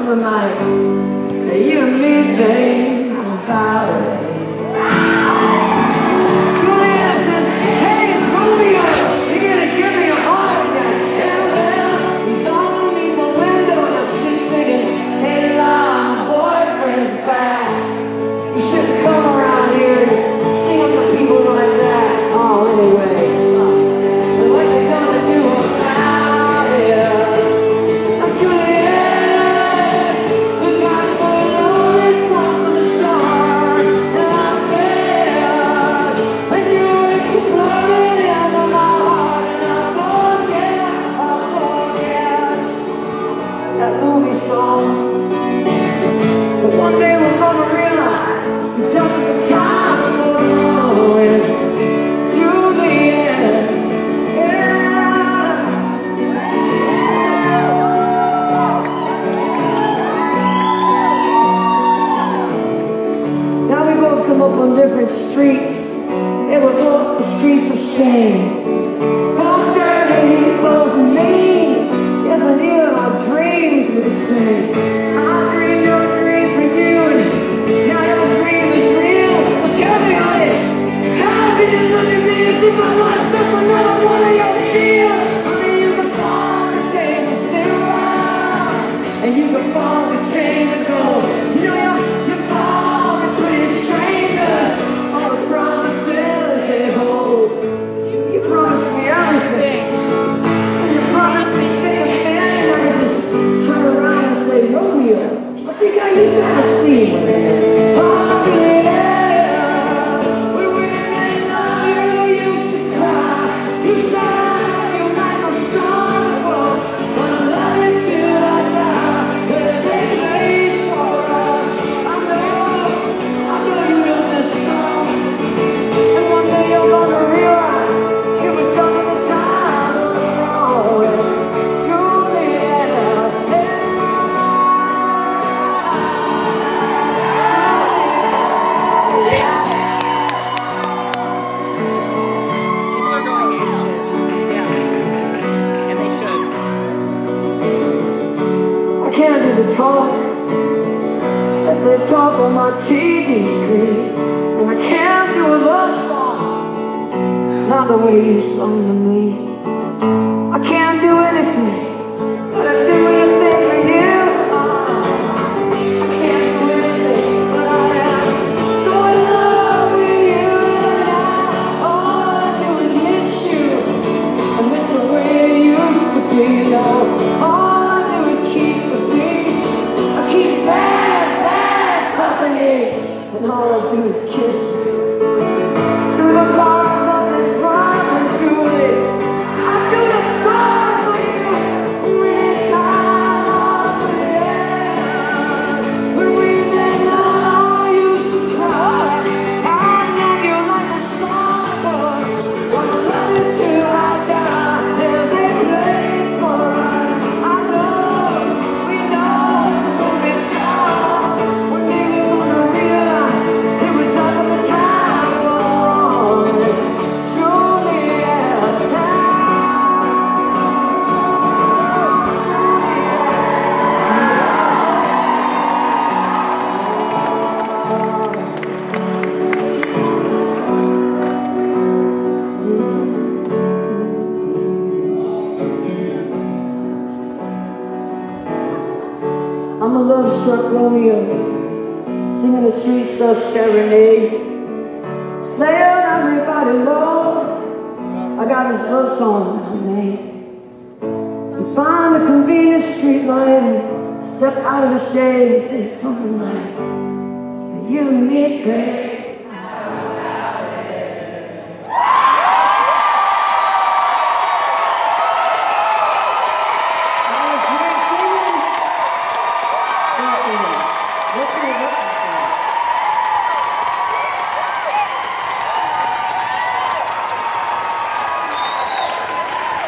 something like, hey, you and me, babe, about it. Julia says, hey, it's Romeo, you're gonna give me a heart attack. Yeah, well, he's underneath my window and she's singing, hey, love, my boyfriend's back. You should come around here and sing up to people like that. Oh, anyway, but what they gonna do about it? I'm Juliet, the guys were lonely from the start, and I'm there, and you exploded into my heart, and I forget that movie song. But one day we're gonna realize it's just the time of the road. Juliet, yeah. Now we both come up on different streets. They were both the streets of shame. Both dirty, both mean. Yes, I knew our dreams were the same. I dreamed your dream for you, and now your dream is real. So tell me, honey, how can you look at me as if I was just another one of your deals? Honey, you can fall the chain of silver, and you can fall the chain of gold. You know, you fall the pretty strangers, all the promises they hold. You promised me everything, and you promised me thick and thin, and I could just turn around and say, Romeo, I think I used to have a scene with him. Oh, yeah, when we made love, you used to cry. You said you like a star, but I love you till I die. There's a place for us. I know you know this song. And one day you're gonna realize it was just the time of the road. Juliet, People are going apeshit. Yeah. And they should. I can't do the talk that they talk on my TV screen, and I can't do a love song, not the way you sung to me. I can't do anything, but I do anything for you. I can't do anything, but I am so in love with you. And all I do is miss you, I miss the way it used to be. All I do is keep the beat. I keep bad company, and all I do is kiss you. Through the bars of this private Julie, I do the stars for you. Anytime of the end, when we made love, I used to cry. I love you like a song, wanna love you till I die. There's a place for us. I know, we know it's gonna be tough. One day we're gonna realize it was just the time of the road. Juliet, I'm a love-struck Romeo, singing the sweet stuff serenade. Lay out everybody low, I got this love song I made. And find a convenient street light and step out of the shade and say something like, you and me, babe. That was great singing. Thank you.